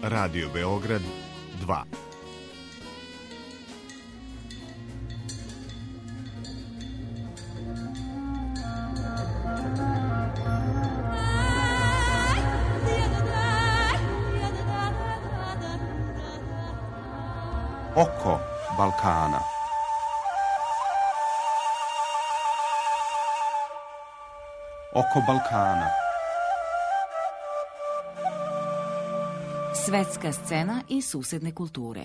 Radio Beograd 2. Oko Balkana. Oko Balkana. Svetska scena i susedne kulture.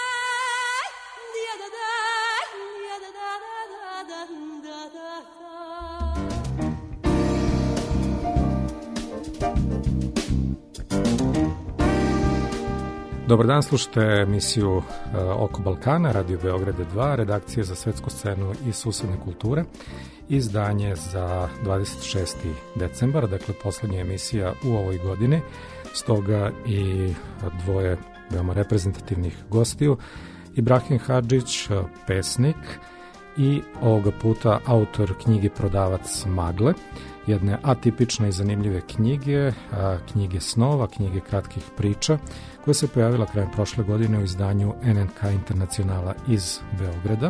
Dobar dan, slušate emisiju Oko Balkana, Radio Beograd 2, redakcija za svetsku scenu i susedne kulture, izdanje za 26. decembar, dakle poslednja emisija u ovoj godini, stoga i dvoje veoma reprezentativnih gostiju, Ibrahim Hadžić, pesnik i ovoga puta autor knjige Prodavac magle, jedne atipične i zanimljive knjige, knjige snova, knjige kratkih priča, koja se pojavila krajem prošle godine u izdanju NNK Internacionala iz Beograda.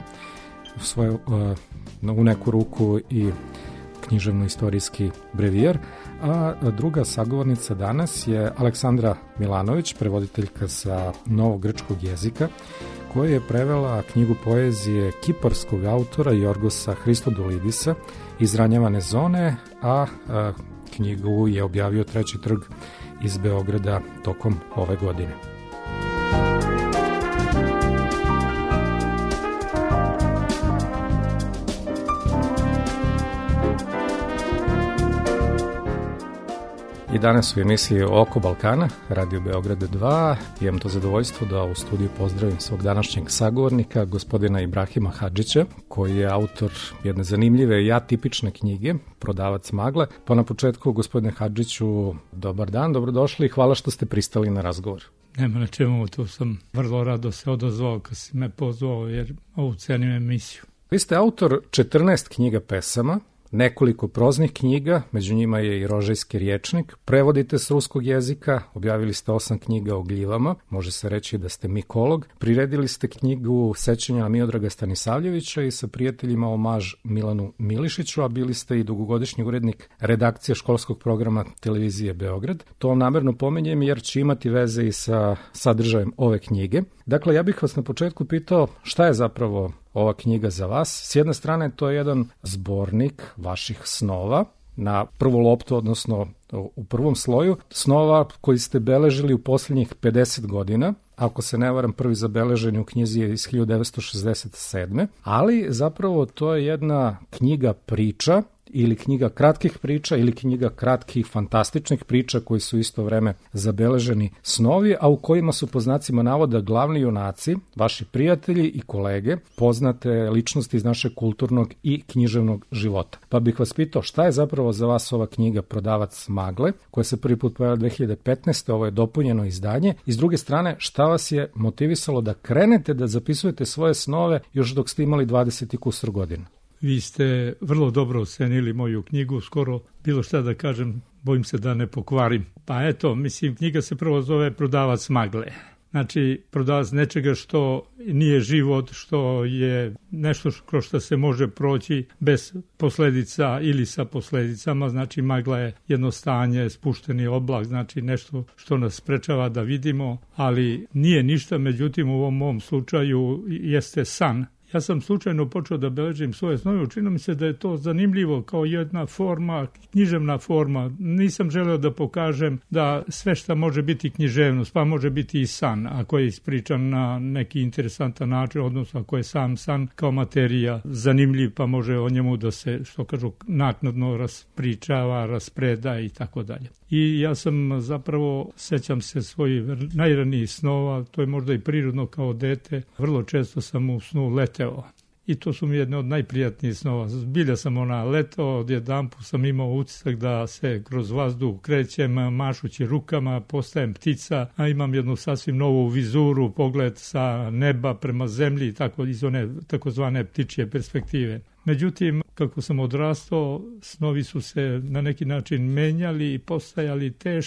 U neku ruku i književno-istorijski brevijer, a druga sagovornica danas je Aleksandra Milanović, prevoditeljka sa novogrčkog jezika, koja je prevela knjigu poezije kiparskog autora Jorgosa Hristodolidisa iz Ranjavane zone, a knjigu je objavio Treći trg iz Beograda tokom ove godine. I danas u emisiji Oko Balkana, Radio Beograd 2, imam to zadovoljstvo da u studiju pozdravim svog današnjeg sagovornika, gospodina Ibrahima Hadžića, koji je autor jedne zanimljive i atipične knjige, Prodavac magle. Pa na početku, gospodine Hadžiću, dobar dan, dobrodošli i hvala što ste pristali na razgovor. Nema na čemu, tu sam vrlo rado se odazvao kad si me pozvao, jer ovu cenim emisiju. Vi ste autor 14 knjiga pesama, nekoliko proznih knjiga, među njima je i Rožajski rječnik, prevodite s ruskog jezika, objavili ste 8 knjiga o gljivama, može se reći da ste mikolog, priredili ste knjigu Sećanja na Miodraga Stanisavljevića i sa prijateljima omaž Milanu Milišiću, a bili ste i dugogodišnji urednik redakcije školskog programa Televizije Beograd. To vam namerno pominjem jer će imati veze i sa sadržajem ove knjige. Dakle, ja bih vas na početku pitao šta je zapravo ova knjiga za vas. S jedne strane, to je jedan zbornik vaših snova na prvu loptu, odnosno u prvom sloju, snova koji ste beležili u posljednjih 50 godina. Ako se ne varam, prvi zabeleženi u knjizi je iz 1967. Ali zapravo to je jedna knjiga priča, ili knjiga kratkih priča, ili knjiga kratkih fantastičnih priča koji su isto vreme zabeleženi snovi, a u kojima su po znacima navoda glavni junaci, vaši prijatelji i kolege, poznate ličnosti iz našeg kulturnog i književnog života. Pa bih vas pitao šta je zapravo za vas ova knjiga Prodavac magle, koja se prvi put pojavila 2015. Ovo je dopunjeno izdanje. I s druge strane, šta vas je motivisalo da krenete da zapisujete svoje snove još dok ste imali 20 i kusur godina? Vi ste vrlo dobro ocenili moju knjigu, skoro bilo šta da kažem, bojim se da ne pokvarim. Pa eto, mislim, knjiga se prvo zove Prodavac magle. Znači, prodavac nečega što nije život, što je nešto kroz što se može proći bez posledica ili sa posledicama. Znači, magla je jedno stanje, spušteni oblak, znači nešto što nas sprečava da vidimo, ali nije ništa, međutim u ovom mom slučaju jeste san. Ja sam slučajno počeo da beležim svoje snove, učinilo mi se da je to zanimljivo kao jedna forma, književna forma. Nisam želeo da pokažem da sve šta može biti književnost, pa može biti i san, ako je ispričan na neki interesantan način, odnosno ako je sam san kao materija zanimljiv, pa može o njemu da se, što kažu, naknadno raspričava, raspreda i tako dalje. I ja sam zapravo, sećam se svojih najranijih snova, to je možda i prirodno kao dete, vrlo često sam u snu leteo. I to su mi jedne od najprijatnijih snova. Zbilja sam letao, odjedanput sam imao utisak da se kroz vazduh krećem, mašući rukama, postajem ptica, a imam jednu sasvim novu vizuru, pogled sa neba prema zemlji, tako iz one takozvane ptičje perspektive. Međutim, kako sam odrastao, snovi su se na neki način menjali i postajali teški.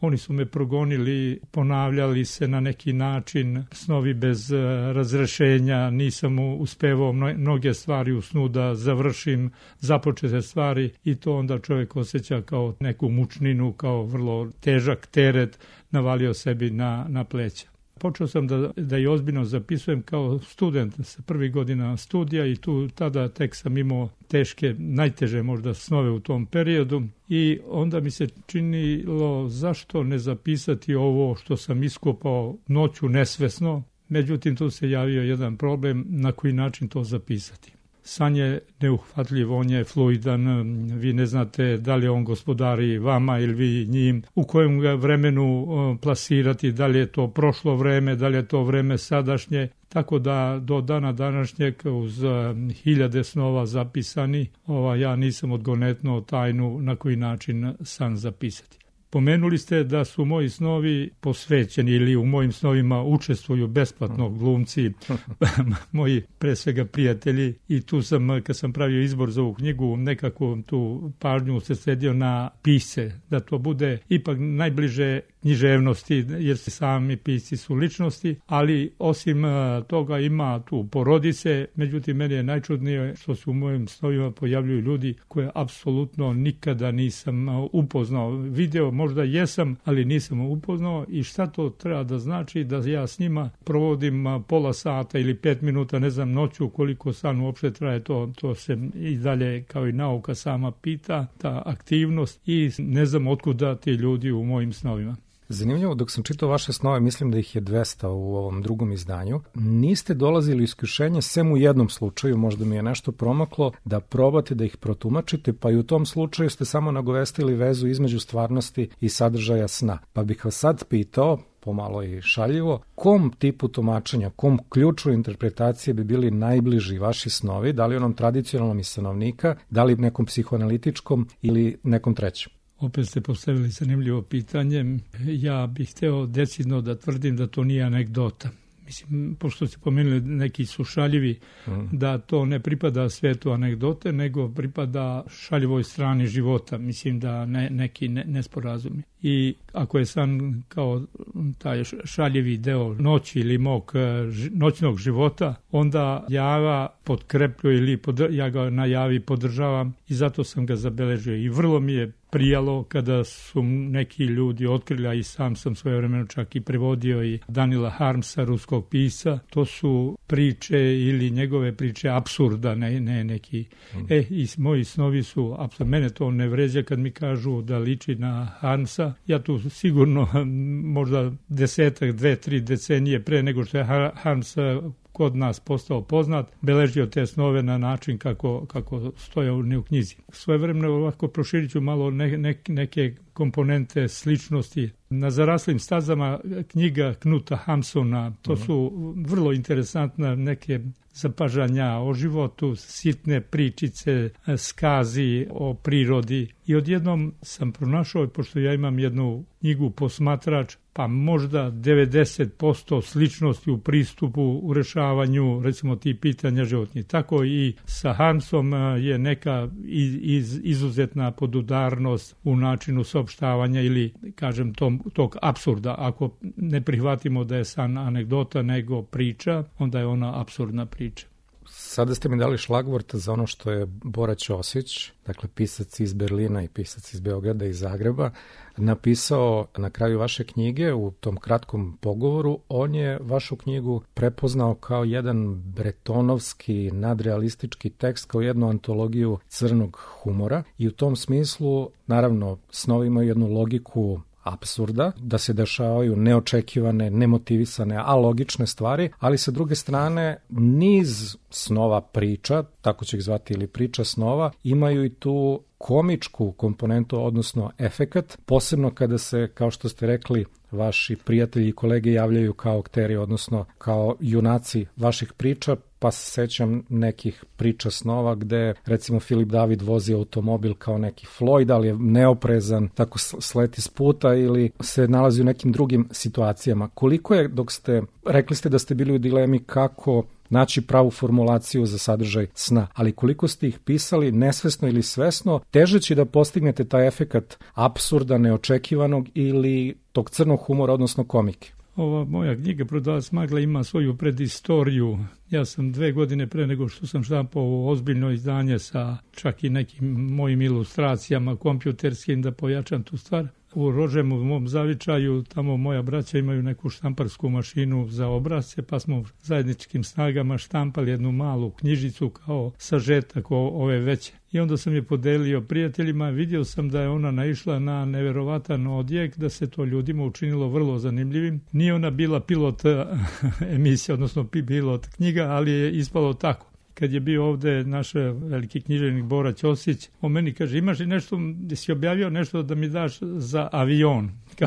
oni su me progonili, ponavljali se na neki način, snovi bez razrešenja, nisam uspevao mnoge stvari u snu da završim započete stvari i to onda čovjek osjeća kao neku mučninu, kao vrlo težak teret navalio sebi na pleća. Počeo sam da i ozbiljno zapisujem kao student sa prvih godina studija i tada tek sam imao teške, najteže možda snove u tom periodu i onda mi se činilo zašto ne zapisati ovo što sam iskopao noću nesvesno, međutim tu se javio jedan problem na koji način to zapisati. San je neuhvatljiv, on je fluidan, vi ne znate da li on gospodari vama ili vi njim, u kojem ga vremenu plasirati, da li je to prošlo vreme, da li je to vreme sadašnje, tako da do dana današnjeg uz hiljade snova zapisani, ja nisam odgonetnuo tajnu na koji način san zapisati. Pomenuli ste da su moji snovi posvećeni ili u mojim snovima učestvuju besplatno glumci, moji pre svega prijatelji i tu sam, kad sam pravio izbor za ovu knjigu, nekako tu pažnju se sredio na pisce, da to bude ipak najbliže književnosti, jer sami pisci su ličnosti, ali osim toga ima tu porodice, međutim meni je najčudnije što se u mojim snovima pojavljuju ljudi koje apsolutno nikada nisam upoznao. Video možda jesam, ali nisam upoznao i šta to treba da znači da ja s njima provodim pola sata ili 5 minuta, ne znam noću koliko san uopšte traje, to se i dalje kao i nauka sama pita, ta aktivnost i ne znam otkuda ti ljudi u mojim snovima. Zanimljivo, dok sam čitao vaše snove, mislim da ih je 200 u ovom drugom izdanju, niste dolazili u iskušenje, sem u jednom slučaju, možda mi je nešto promaklo, da probate da ih protumačite, pa i u tom slučaju ste samo nagovestili vezu između stvarnosti i sadržaja sna. Pa bih vas sad pitao, pomalo i šaljivo, kom tipu tumačenja, kom ključu interpretacije bi bili najbliži vaši snovi, da li onom tradicionalnom iz stanovnika, da li nekom psihoanalitičkom ili nekom trećem? Opet ste postavili zanimljivo pitanje. Ja bih hteo decidno da tvrdim da to nije anegdota. Mislim, pošto ste pomenuli neki su šaljivi, da to ne pripada svetu anegdote, nego pripada šaljivoj strani života. Mislim da neki nesporazumi. I ako je san kao taj šaljivi deo noći ili mog noćnog života, onda ja ga potkrepljuje ili ja ga na javi podržavam i zato sam ga zabeležio. I vrlo mi je prijalo kada su neki ljudi otkrili, a i sam svojevremeno čak i prevodio i Danila Harmsa, ruskog pisca, to su priče ili njegove priče apsurda, ne neki. I moji snovi su, mene to ne vređa kad mi kažu da liči na Harmsa. Ja tu sigurno možda 2-3 decenije pre nego što je Harms kod nas postao poznat, beležio te snove na način kako stoje u knjizi. Svojevremeno ovako proširit ću malo neke komponente sličnosti. Na zaraslim stazama knjiga Knuta Hamsuna, to su vrlo interesantne neke zapažanja o životu, sitne pričice, skazi o prirodi. I odjednom sam pronašao, pošto ja imam jednu knjigu Posmatrač, pa možda 90% sličnosti u pristupu, u rešavanju, recimo, tih pitanja životnih. Tako i sa Harmsom je neka izuzetna podudarnost u načinu saopštavanja ili, kažem, tog apsurda. Ako ne prihvatimo da je san anegdota nego priča, onda je ona apsurdna priča. Sada ste mi dali šlagvort za ono što je Bora Ćosić, dakle pisac iz Berlina i pisac iz Beograda i Zagreba, napisao na kraju vaše knjige u tom kratkom pogovoru. On je vašu knjigu prepoznao kao jedan bretonovski nadrealistički tekst, kao jednu antologiju crnog humora i u tom smislu, naravno, snovi imaju jednu logiku apsurda, da se dešavaju neočekivane, nemotivisane, a logične stvari, ali sa druge strane niz snova priča, tako će ih zvati, ili priča snova, imaju i tu komičku komponentu, odnosno efekat, posebno kada se, kao što ste rekli, vaši prijatelji i kolege javljaju kao akteri, odnosno kao junaci vaših priča, pa se sećam nekih priča snova gde recimo Filip David vozi automobil kao neki Floyd, ali je neoprezan, tako sleti s puta ili se nalazi u nekim drugim situacijama. Koliko je, rekli ste da ste bili u dilemi kako naći pravu formulaciju za sadržaj sna, ali koliko ste ih pisali nesvesno ili svesno, težeći da postignete taj efekat apsurda, neočekivanog ili tog crnog humora, odnosno komike? Ova moja knjiga Prodavac magle ima svoju predistoriju. Ja sam 2 godine pre nego što sam štampao ozbiljno izdanje sa čak i nekim mojim ilustracijama kompjuterskim da pojačam tu stvar. U Rožemu, u mom zavičaju, tamo moja braća imaju neku štamparsku mašinu za obrazce, pa smo zajedničkim snagama štampali jednu malu knjižicu kao sažetak ove veće. I onda sam je podelio prijateljima, vidio sam da je ona naišla na neverovatan odjek, da se to ljudima učinilo vrlo zanimljivim. Nije ona bila pilot emisija, odnosno pilot knjiga, ali je ispalo tako. Kad je bio ovde naš veliki književnik Bora Ćosić, on meni kaže, imaš li nešto, gdje si objavio nešto da mi daš za avion?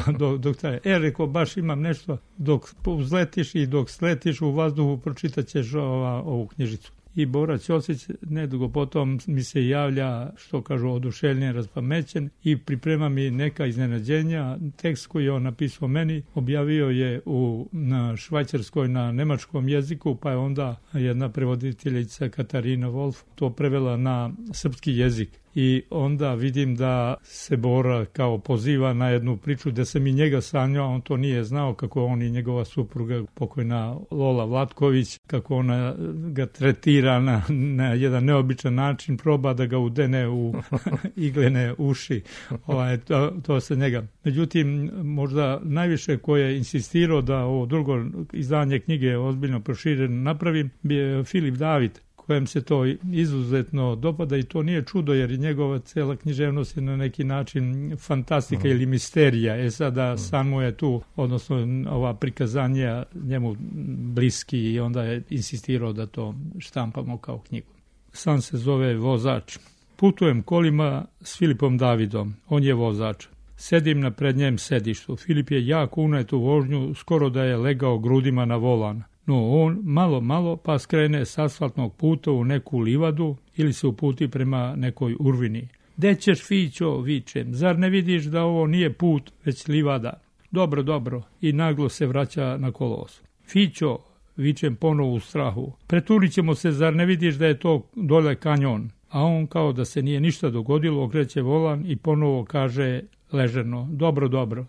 Rekao, baš imam nešto, dok uzletiš i dok sletiš u vazduhu, pročitat ćeš ovu knjižicu. I Bora Ćosić nedugo potom mi se javlja, što kažu, oduševljen, raspamećen i priprema mi neka iznenađenja. Tekst koji je on napisao meni objavio je na Švajcarskoj na nemačkom jeziku, pa je onda jedna prevoditeljica Katarina Wolf to prevela na srpski jezik. I onda vidim da se Bora kao poziva na jednu priču gde sam i njega sanjao, on to nije znao, kako on i njegova supruga, pokojna Lola Vlatković, kako ona ga tretira na jedan neobičan način, proba da ga udene u iglene uši. To se njega. Međutim, možda najviše ko je insistirao da ovo drugo izdanje knjige ozbiljno prošireno napravim, je Filip David, kojem se to izuzetno dopada i to nije čudo jer je njegova cela književnost je na neki način fantastika ili misterija. Sada san mu je tu, odnosno ova prikazanja njemu bliski i onda je insistirao da to štampamo kao knjigu. San se zove Vozač. Putujem kolima s Filipom Davidom, on je vozač. Sedim na prednjem sedištu. Filip je jako unet u vožnju, skoro da je legao grudima na volan. No on malo pa skrene s asfaltnog puta u neku livadu ili se uputi prema nekoj urvini. "De ćeš, Fićo?" vičem. "Zar ne vidiš da ovo nije put, već livada?" Dobro. I naglo se vraća na kolovoz. "Fićo," vičem ponovo u strahu. "Preturit ćemo se, zar ne vidiš da je to dole kanjon?" A on kao da se nije ništa dogodilo, okreće volan i ponovo kaže ležerno, dobro.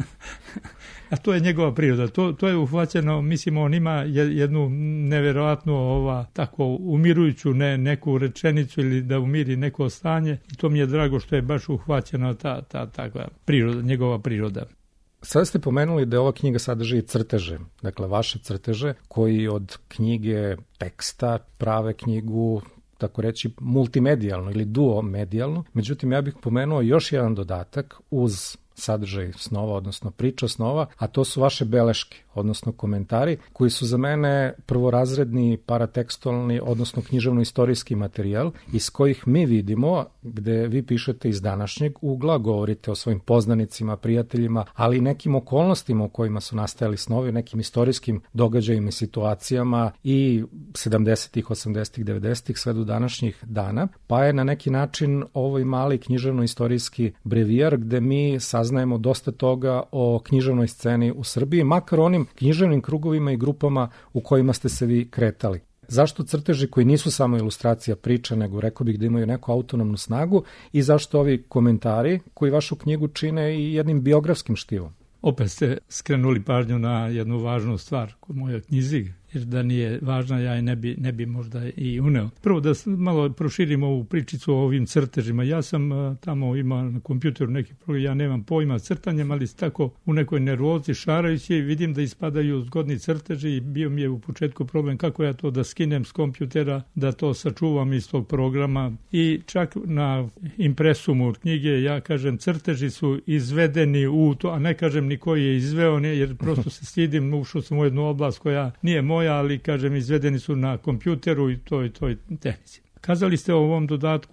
A to je njegova priroda, to je uhvaćeno, mislim, on ima jednu neverovatnu tako umirujuću neku rečenicu ili da umiri neko stanje i to mi je drago što je baš uhvaćena ta takva priroda, njegova priroda. Sada ste pomenuli da ova knjiga sadrži crteže, dakle vaše crteže koji od knjige teksta prave knjigu, tako reći, multimedijalno ili duomedijalno. Međutim, ja bih pomenuo još jedan dodatak uz sadržaj snova, odnosno priča snova, a to su vaše beleške, odnosno komentari, koji su za mene prvorazredni paratekstualni, odnosno književno-istorijski materijal, iz kojih mi vidimo, gde vi pišete iz današnjeg ugla, govorite o svojim poznanicima, prijateljima, ali i nekim okolnostima u kojima su nastajali snovi, nekim istorijskim događajima i situacijama i 70-ih, 80-ih, 90-ih, sve do današnjih dana, pa je na neki način ovaj mali književno-istorijski brevijar gde mi saznajemo dosta toga o književnoj sceni u Srbiji, makar onim književnim krugovima i grupama u kojima ste se vi kretali. Zašto crteži koji nisu samo ilustracija priča, nego rekao bih da imaju neku autonomnu snagu i zašto ovi komentari koji vašu knjigu čine i jednim biografskim štivom? Opet ste skrenuli pažnju na jednu važnu stvar kod moje knjizi, jer da nije važna ja je ne bi možda i uneo. Prvo da malo proširimo ovu pričicu o ovim crtežima. Ja sam tamo imao na kompjuteru neki program, ja nemam pojma crtanjem, ali tako u nekoj nervozi šarajući vidim da ispadaju zgodni crteži i bio mi je u početku problem kako ja to da skinem s kompjutera, da to sačuvam iz tog programa i čak na impresumu knjige ja kažem crteži su izvedeni u to, a ne kažem ni koji je izveo, jer prosto se stidim, ušao sam u jednu oblast koja nije moja, ali kažem izvedeni su na kompjuteru i toj tehnici. Kazali ste o ovom dodatku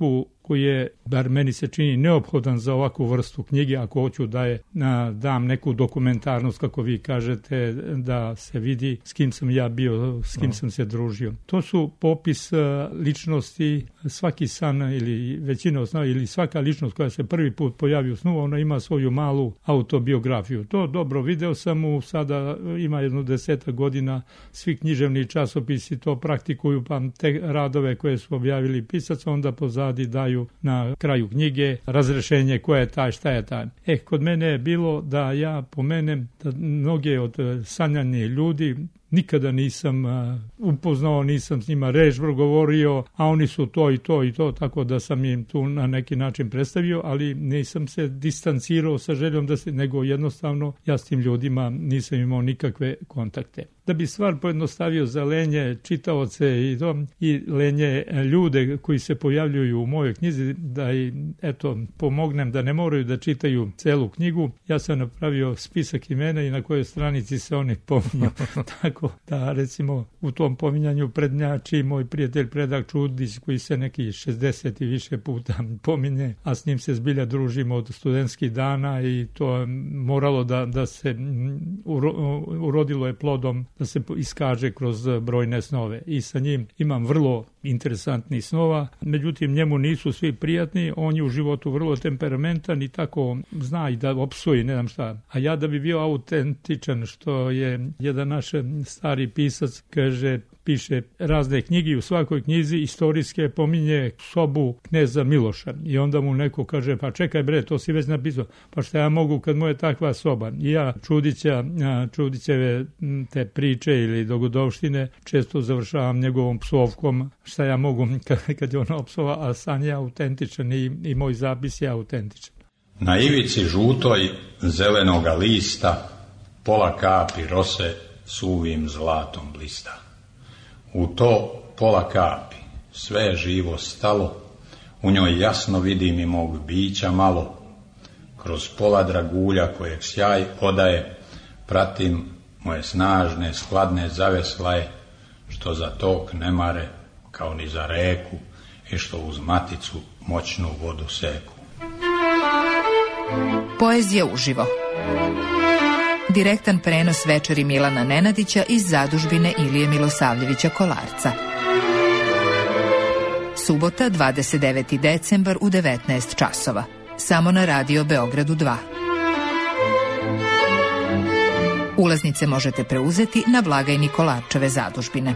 koji je, bar meni se čini, neophodan za ovakvu vrstu knjige, ako hoću da je dam neku dokumentarnost, kako vi kažete, da se vidi s kim sam ja bio, s kim sam se družio. To su popis ličnosti, svaki san ili većina snova ili svaka ličnost koja se prvi put pojavi u snu, ona ima svoju malu autobiografiju. To dobro, video sam sada ima 10 godina, svi književni časopisi to praktikuju, pa te radove koje su objavili pisac onda pozadi daju na kraju knjige razrešenje ko je taj, šta je taj. Kod mene je bilo da ja pomenem da mnoge od sanjanih ljudi nikada nisam upoznao, nisam s njima reč progovorio, a oni su to i to i to, tako da sam im tu na neki način predstavio, ali nisam se distancirao sa željom da se, nego jednostavno ja s tim ljudima nisam imao nikakve kontakte. Da bi stvar pojednostavio za lenje čitaoce i lenje ljude koji se pojavljuju u mojoj knjizi, da im pomognem da ne moraju da čitaju celu knjigu, ja sam napravio spisak imena i na kojoj stranici se oni pominju. Tako da recimo u tom pominjanju prednjači moj prijatelj Predrag Čudić koji se neki 60 i više puta pominje, a s njim se zbilja družimo od studentskih dana i to je moralo da se urodilo je plodom da se iskaže kroz brojne snove. I sa njim imam vrlo interesantnih snova, međutim njemu nisu svi prijatni, on je u životu vrlo temperamentan i tako zna i da opsuje, ne znam šta. A ja da bi bio autentičan, što je jedan naš stari pisac, piše razne knjige i u svakoj knjizi istorijske pominje sobu kneza Miloša. I onda mu neko kaže, pa čekaj bre, to si već napisao. Pa šta ja mogu kad mu je takva soba? I ja Čudićeve te priče ili dogodovštine često završavam njegovom psovkom. Šta ja mogu kad je ona opsova, a san je autentičan i moj zapis je autentičan. Na ivici žutoj zelenoga lista pola kapi rose suvim zlatom blista. U to pola kapi sve je živo stalo, u njoj jasno vidim i mog bića malo. Kroz pola dragulja kojeg sjaj odaje, pratim moje snažne, skladne zaveslaje, što za tok ne mare, kao ni za reku, i što uz maticu moćnu vodu seku. Poezija uživo. Direktan prenos večeri Milana Nenadića iz zadužbine Ilije Milosavljevića Kolarca. Subota, 29. decembar u 19 časova. Samo na Radio Beogradu 2. Ulaznice možete preuzeti na blagajni Kolarčeve zadužbine.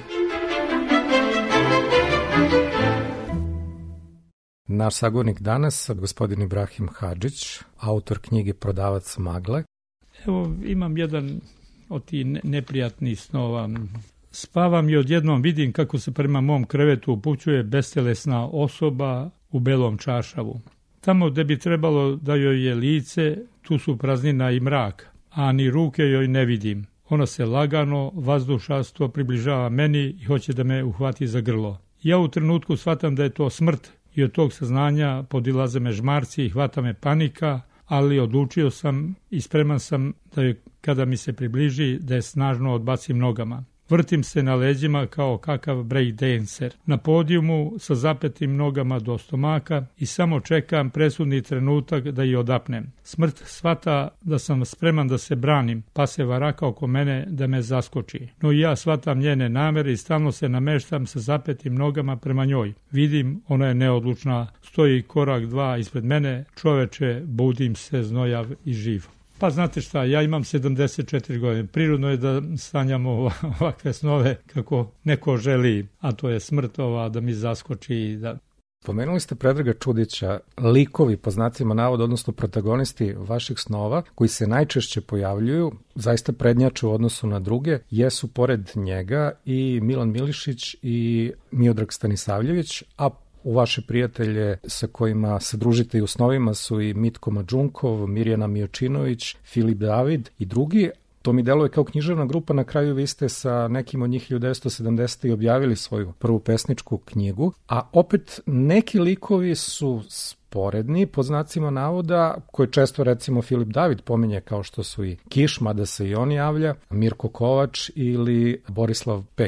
Naš sagovornik danas, gospodin Ibrahim Hadžić, autor knjige Prodavac magle. Evo, imam jedan od tih neprijatnih snova. Spavam i odjednom vidim kako se prema mom krevetu upućuje bestelesna osoba u belom čaršavu. Tamo gde bi trebalo da joj je lice, tu su praznina i mrak, a ni ruke joj ne vidim. Ona se lagano, vazdušasto približava meni i hoće da me uhvati za grlo. Ja u trenutku shvatam da je to smrt i od tog saznanja podilaze me žmarci i hvata me panika, ali odlučio sam i spreman sam da je, kada mi se približi, da je snažno odbacim nogama. Vrtim se na leđima kao kakav break dancer. Na podijumu sa zapetim nogama do stomaka i samo čekam presudni trenutak da je odapnem. Smrt shvata da sam spreman da se branim, pa se varaka oko mene da me zaskoči. No i ja shvatam njene namere i stalno se nameštam sa zapetim nogama prema njoj. Vidim, ona je neodlučna, stoji korak dva ispred mene, čoveče, budim se znojav i živ. Pa znate šta, ja imam 74 godine. Prirodno je da sanjamo ovakve snove kako neko želi, a to je smrt da mi zaskoči. Da... Pomenuli ste Predraga Čudića, likovi po znacima navoda, odnosno protagonisti vaših snova, koji se najčešće pojavljuju, zaista prednjače u odnosu na druge, jesu pored njega i Milan Milišić i Miodrag Stanisavljević, a u vaše prijatelje sa kojima se družite i u snovima su i Mitko Mađunkov, Mirjana Mijočinović, Filip David i drugi. To mi deluje kao književna grupa, na kraju vi ste sa nekim od njih 1970. objavili svoju prvu pesničku knjigu, a opet neki likovi su sporedni, pod znacima navoda, koje često recimo Filip David pominje, kao što su i Kiš, mada se i on javlja, Mirko Kovač ili Borislav Pekić.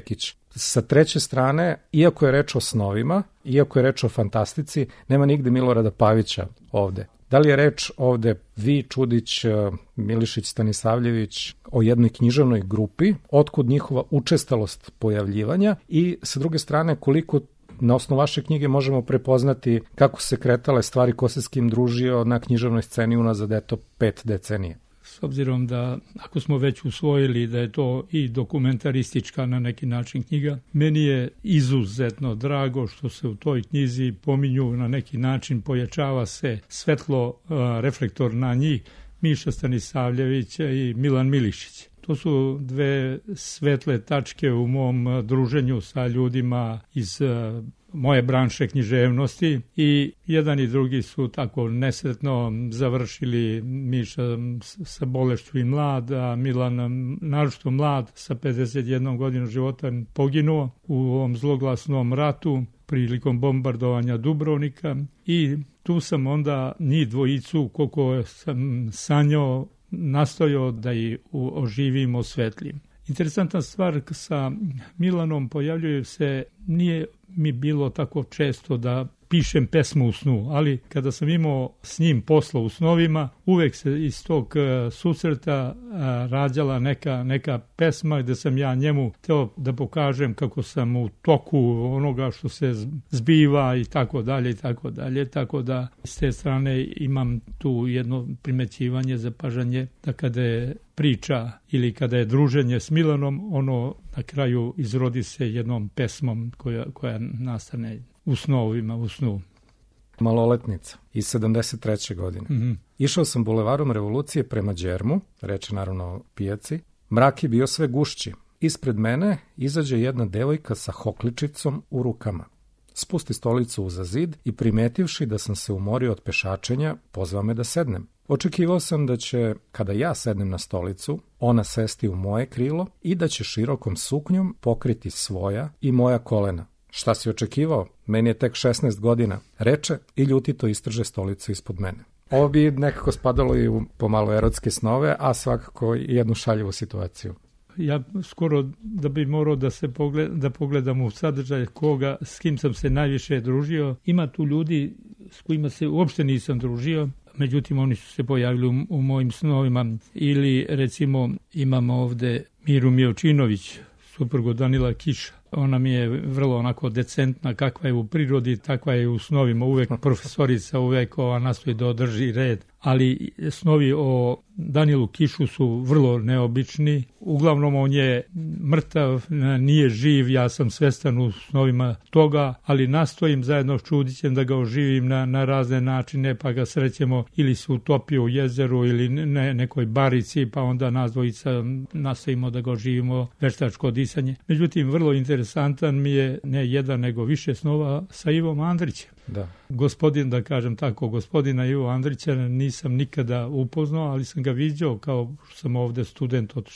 Sa treće strane, iako je reč o snovima, iako je reč o fantastici, nema nigde Milorada Pavića ovde. Da li je reč ovde vi, Čudić, Milišić, Stanisavljević o jednoj književnoj grupi, otkud njihova učestalost pojavljivanja i sa druge strane koliko na osnovu vaše knjige možemo prepoznati kako se kretale stvari, ko se s kim družio na književnoj sceni unazad 5 decenije? S obzirom da, ako smo već usvojili da je to i dokumentaristička na neki način knjiga, meni je izuzetno drago što se u toj knjizi pominju na neki način, pojačava se svetlo reflektor na njih, Miša Stanisavljevića i Milan Milišić. To su dve svetle tačke u mom druženju sa ljudima iz moje branše književnosti i jedan i drugi su tako nesretno završili, Miša sa bolešću i mlad, a Milan naročito mlad sa 51 godinu života poginuo u ovom zloglasnom ratu prilikom bombardovanja Dubrovnika i tu sam onda njih dvojicu, koliko sam sanjao, nastojao da ih oživim, osvetlim. Interesantna stvar sa Milanom pojavljuje se, nije mi bilo tako često da pišem pesmu u snu, ali kada sam imao s njim posla u snovima, uvek se iz tog susreta rađala neka pesma gde sam ja njemu hteo da pokažem kako sam u toku onoga što se zbiva i tako dalje i tako dalje, tako da s te strane imam tu jedno primećivanje, zapažanje da kada je priča ili kada je druženje s Milanom, ono na kraju izrodi se jednom pesmom koja nastane u snovima, u snu. Maloletnica iz 73. godine. Išao sam bulevarom Revolucije prema Đermu, reče naravno o pijaci. Mrak je bio sve gušći. Ispred mene izađe jedna devojka sa hokličicom u rukama. Spusti stolicu uza zid i primetivši da sam se umorio od pešačenja, pozvao me da sednem. Očekivao sam da će, kada ja sednem na stolicu, ona sesti u moje krilo i da će širokom suknjom pokriti svoja i moja kolena. Šta si očekivao? Meni je tek 16 godina, reče i ljutito istrže stolicu ispod mene. Ovo bi nekako spadalo i u pomalo erotske snove, a svakako i jednu šaljivu situaciju. Ja skoro da bi morao da pogledam u sadržaj koga, s kim sam se najviše družio. Ima tu ljudi s kojima se uopšte nisam družio, međutim oni su se pojavili u mojim snovima. Ili recimo imamo ovde Miru Mijovčinović, suprugu Danila Kiša. Ona mi je vrlo onako decentna, kakva je u prirodi, takva je u snovima, uvek profesorica, uvek nastoji da održi red. Ali snovi o Danilu Kišu su vrlo neobični. Uglavnom on je mrtav, nije živ, ja sam svestan u snovima toga, ali nastojim zajedno s Čudićem da ga oživim na razne načine, pa ga srećemo ili se utopio u jezeru ili nekoj barici, pa onda nas dvojica nastojimo da ga oživimo, veštačko disanje. Međutim, vrlo interesantan mi je ne jedan nego više snova sa Ivom Andrićem. Da. Gospodin, da kažem tako, gospodina Ivo Andrića nisam nikada upoznao, ali sam ga viđao kao što sam ovde student od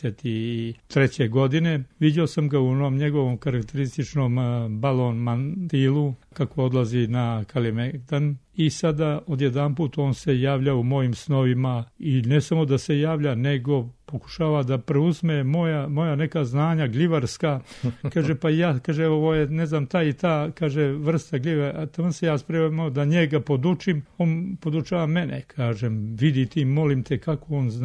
63. godine. Viđao sam ga u onom njegovom karakterističnom balon mantilu kako odlazi na Kalemegdan i sada odjedanput on se javlja u mojim snovima i ne samo da se javlja, nego pokušava da preuzme moja neka znanja gljivarska. Kaže, pa ja, kaže, ovo je, ne znam, ta i ta, kaže, vrsta gljive, a tamo se ja spremao da njega podučim, on podučava mene. Kažem, vidi ti, molim te, kako on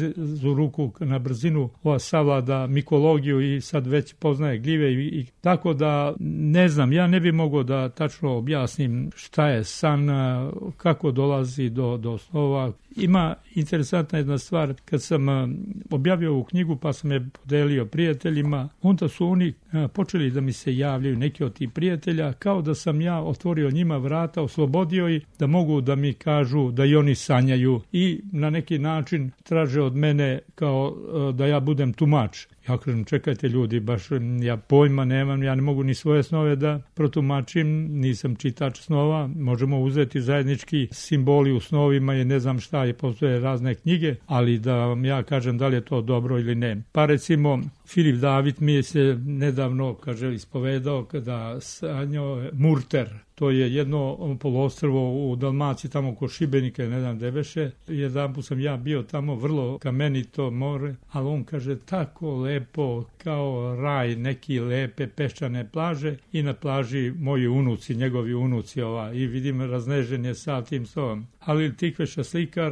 na brzinu ova savlada mikologiju i sad već poznaje gljive i tako da, ne znam, ja ne bi mogao da tačno objasnim šta je san, kako dolazi do snova. Ima interesantna jedna stvar, kad sam objavio ovu knjigu pa sam je podelio prijateljima, onda su oni počeli da mi se javljaju, neki od tih prijatelja, kao da sam ja otvorio njima vrata, oslobodio ih da mogu da mi kažu da i oni sanjaju i na neki način traže od mene kao da ja budem tumač. Ja kažem, čekajte ljudi, baš ja pojma nemam, ja ne mogu ni svoje snove da protumačim, nisam čitač snova, možemo uzeti zajednički simboli u snovima i ne znam šta, postoje razne knjige, ali da vam ja kažem da li je to dobro ili ne. Pa recimo, Filip David mi je se nedavno, kaže, ispovedao kada sanjao Murter. To je jedno poluostrvo u Dalmaciji, tamo oko Šibenika, ne znam gde beše. Jedanput sam ja bio tamo, vrlo kamenito more, ali on kaže tako lepo, kao raj, neki lepe peščane plaže i na plaži moji unuci, njegovi unuci i vidim raznežen je sa tim sobom. Ali Tikveša slikar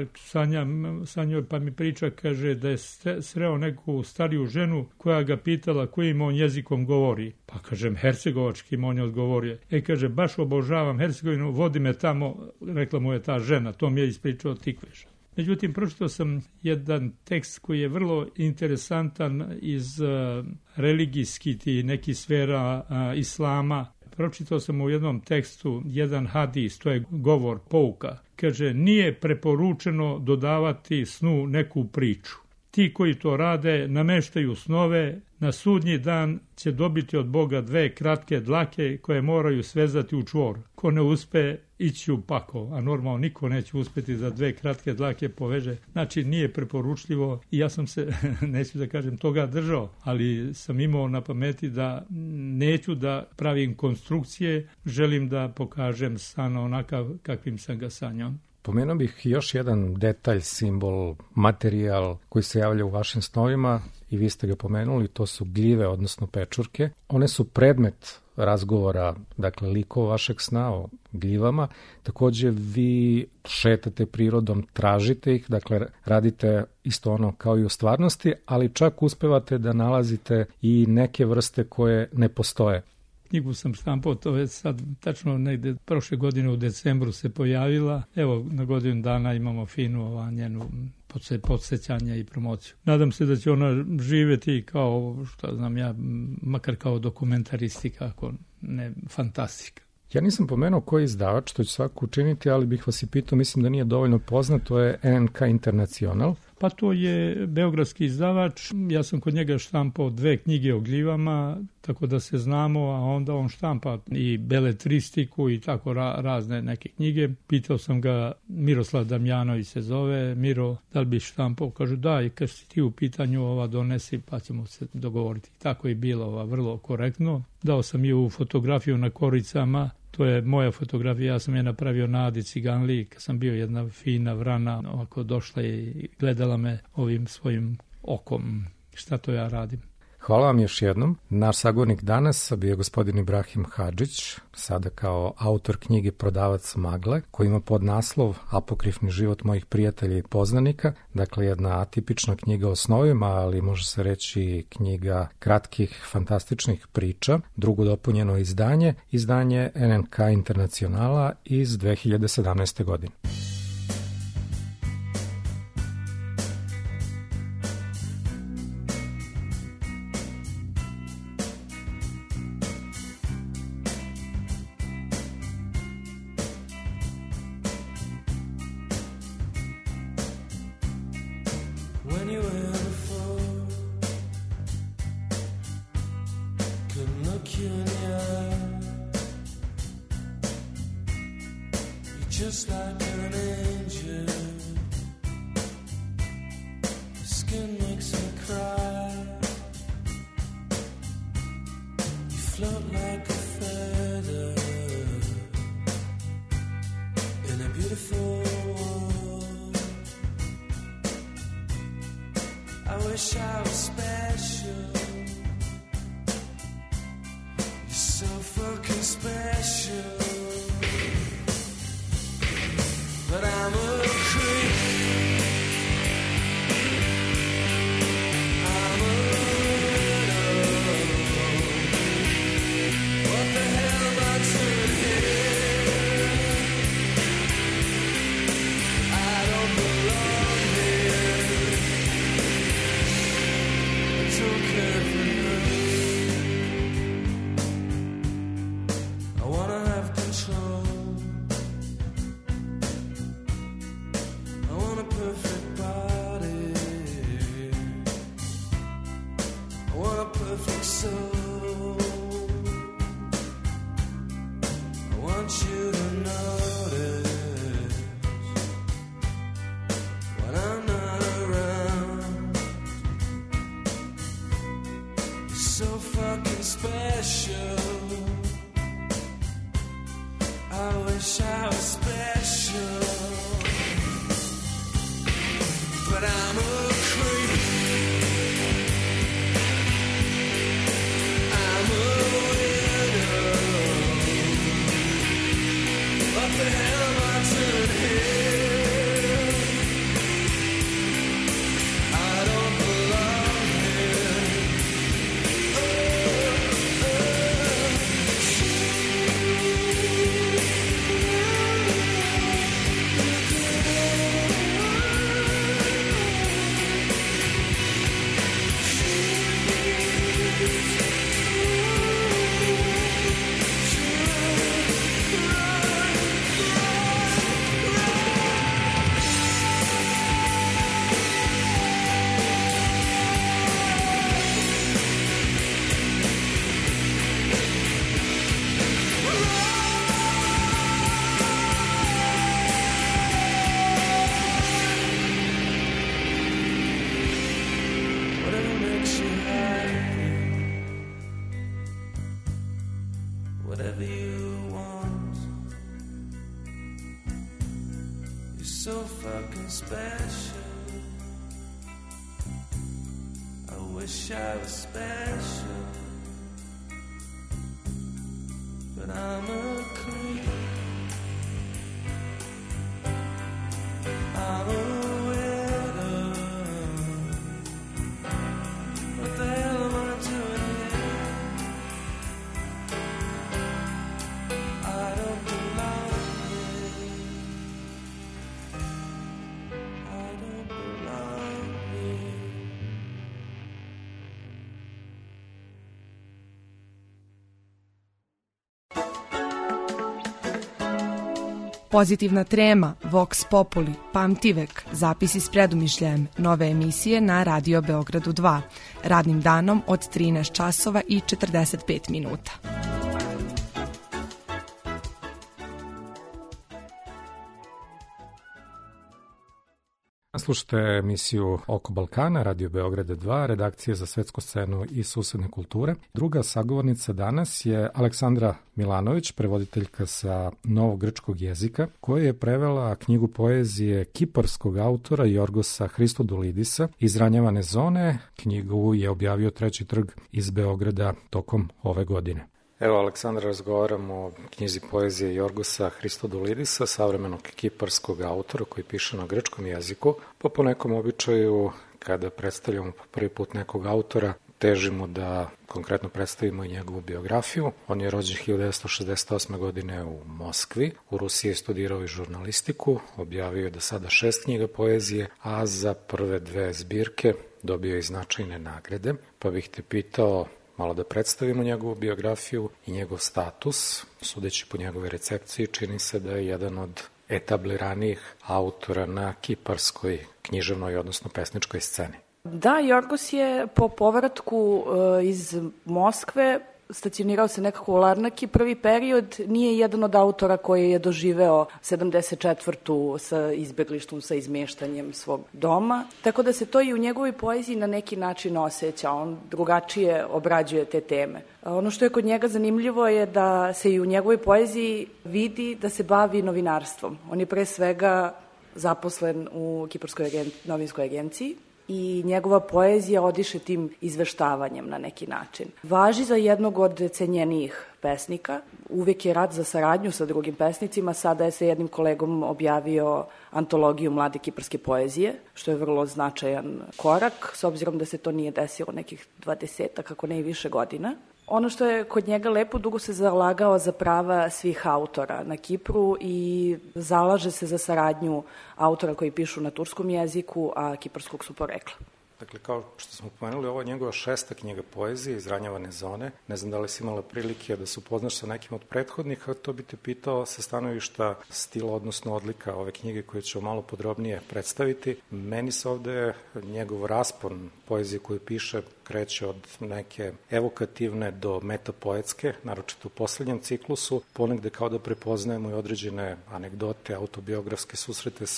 sa njoj pa mi priča, kaže da je sreo neku stariju ženu koja ga pitala kojim on jezikom govori. Pa kažem hercegovačkim, on je odgovorio. Kaže, baš obožavam Hercegovinu, vodi me tamo, rekla mu je ta žena, to mi je ispričao Tikveša. Međutim, pročitao sam jedan tekst koji je vrlo interesantan iz religijskih i nekih sfera islama. Pročitao sam u jednom tekstu jedan hadis, to je govor, pouka. Kaže, nije preporučeno dodavati snu neku priču. Ti koji to rade nameštaju snove, na sudnji dan će dobiti od Boga 2 kratke dlake koje moraju svezati u čvor. Ko ne uspe, ići u pakao, a normalno niko neće uspeti da 2 kratke dlake poveže. Znači nije preporučljivo i ja sam se, neću da kažem, toga držao, ali sam imao na pameti da neću da pravim konstrukcije, želim da pokažem san onakav kakvim sam ga sanjao. Pomenuo bih još jedan detalj, simbol, materijal koji se javlja u vašim snovima i vi ste ga pomenuli, to su gljive, odnosno pečurke. One su predmet razgovora, dakle, likova vašeg sna o gljivama. Takođe, vi šetate prirodom, tražite ih, dakle, radite isto ono kao i u stvarnosti, ali čak uspevate da nalazite i neke vrste koje ne postoje. Knjigu sam štampao, to je sad tačno negde prošle godine u decembru se pojavila. Evo, na godinu dana imamo finu njenu podsjećanje i promociju. Nadam se da će ona živeti kao, šta znam ja, makar kao dokumentaristika, ako ne fantastika. Ja nisam pomenuo koji izdavač, to ću svako učiniti, ali bih vas i pitao, mislim da nije dovoljno poznat, to je NNK Internacional. Pa to je beogradski izdavač, ja sam kod njega štampao 2 knjige o gljivama, tako da se znamo, a onda on štampa i beletristiku i tako razne neke knjige. Pitao sam ga, Miroslav Damjanović se zove, Miro, da li bi štampao? Kaže da, i kad si ti u pitanju donesi, pa ćemo se dogovoriti. Tako je bilo vrlo korektno. Dao sam i u fotografiju na koricama, to je moja fotografija, ja sam je napravio na Adi Ciganliji, kad sam bio jedna fina vrana, ovako došla i gledala me ovim svojim okom, šta to ja radim. Hvala vam još jednom. Naš sagovornik danas bio je gospodin Ibrahim Hadžić, sada kao autor knjige Prodavac magle, koji ima podnaslov Apokrifni život mojih prijatelja i poznanika. Dakle, jedna atipična knjiga o snovima, ali može se reći knjiga kratkih, fantastičnih priča. Drugo dopunjeno izdanje NNK Internacionala iz 2017. godine. Just like an angel, skin makes me cry. You float like a feather in a beautiful world. I wish I was special. You're so fucking special. But I'm a creep. I'm a widow. What the hell am I doing here? I don't belong here. I don't care for you. I wanna have control. Perfect body, I want a perfect soul. I want you to notice when I'm not around. You're so fucking special. I wish I was special, but I'm a creep. I'm a widow. What the hell am I doing here? I don't belong here. Whatever makes you happy, whatever you want. You're so fucking special. I wish I was special, but I'm a creep. I'm a widow. What the hell am I doing here? I don't belong here. I don't belong here. Pozitivna trema, Vox Populi, Pamtivek, zapisi s predumišljajem, nove emisije na Radio Beogradu 2, radnim danom od 13 časova i 45 minuta. Slušate emisiju Oko Balkana, Radio Beograda 2, redakcija za svetsku scenu i susedne kulture. Druga sagovornica danas je Aleksandra Milanović, prevoditeljka sa novog grčkog jezika, koja je prevela knjigu poezije kiparskog autora Jorgosa Hristodulidisa iz Ranjavane zone. Knjigu je objavio Treći trg iz Beograda tokom ove godine. Evo, Aleksandra, razgovaramo o knjizi poezije Jorgosa Hristodulidisa, savremenog kiparskog autora koji piše na grčkom jeziku. Pa po nekom običaju, kada predstavljamo po prvi put nekog autora, težimo da konkretno predstavimo i njegovu biografiju. On je rođen 1968. godine u Moskvi. U Rusiji je studirao i žurnalistiku, objavio je do sada 6 knjiga poezije, a za prve 2 zbirke dobio je i značajne nagrade. Pa bih te pitao malo da predstavimo njegovu biografiju i njegov status. Sudeći po njegove recepciji, čini se da je jedan od etabliranijih autora na kiparskoj književnoj, odnosno pesničkoj sceni. Da, Jorgos je po povratku iz Moskve stacionirao se nekako u Larnaki. Prvi period nije jedan od autora koji je doživeo 74. sa izbeglištom, sa izmeštanjem svog doma. Tako da se to i u njegovoj poeziji na neki način osjeća. On drugačije obrađuje te teme. Ono što je kod njega zanimljivo je da se i u njegovoj poeziji vidi da se bavi novinarstvom. On je pre svega zaposlen u Kiparskoj novinskoj agenciji i njegova poezija odiše tim izveštavanjem na neki način. Važi za jednog od cenjenijih pesnika. Uvek je rad za saradnju sa drugim pesnicima. Sada je sa jednim kolegom objavio antologiju mlade kiparske poezije, što je vrlo značajan korak, s obzirom da se to nije desilo nekih 20, kako ne i više godina. Ono što je kod njega lepo, dugo se zalagao za prava svih autora na Kipru i zalaže se za saradnju autora koji pišu na turskom jeziku, a kiparskog su porekla. Dakle, kao što smo pomenuli, ovo je njegova 6. knjiga poezije iz Ranjavane zone. Ne znam da li si imala prilike da se upoznaš sa nekim od prethodnih, a to bi te pitao sa stanovišta stila, odnosno odlika ove knjige koje ću malo podrobnije predstaviti. Meni se ovde njegov raspon poezije koju piše kreće od neke evokativne do metapoetske, naročito u poslednjem ciklusu, ponegde kao da prepoznajemo i određene anegdote, autobiografske susrete sa